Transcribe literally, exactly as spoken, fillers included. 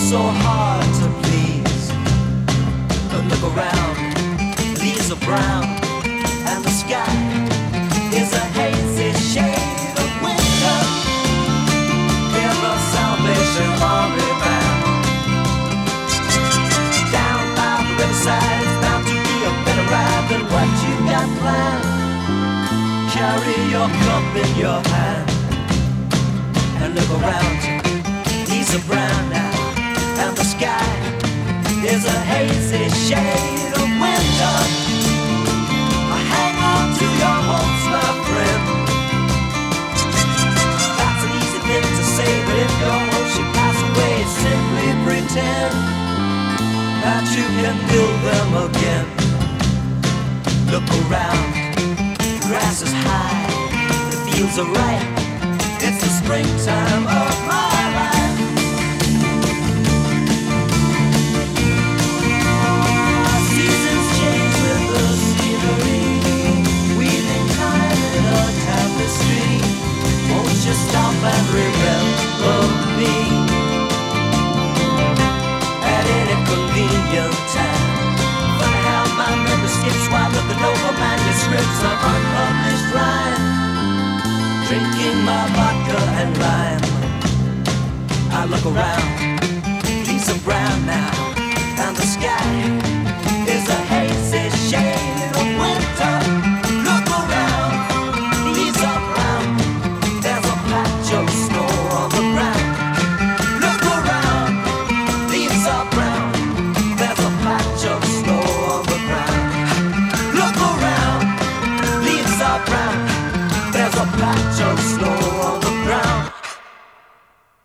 so hard to please. But look around, leaves are brown, and the sky is a hazy shade of winter. Hear the Salvation Army band. Down by the riverside, it's bound to be a better ride than what you got planned. Carry your cup in your hand and look around you. Leaves are brown now, and the sky is a hazy shade of winter. Hang on to your hopes, my friend. That's an easy thing to say, but if your hopes should pass away, simply pretend that you can build them again. Look around, the grass is high, the fields are ripe. It's the springtime of my life. Seasons change with the scenery, weaving time in a tapestry. Won't you stop and remember me at any convenient time? Funny how my memory skips while looking over manuscripts of unpublished rhyme. Drinking my vodka and lime, I look around, leaves are brown now, and the sky is a hazy shade of winter. Look around, leaves are brown, there's a patch of snow on the ground. Look around, leaves are brown, there's a patch of snow on the ground. Look around, leaves are brown, there's a patch of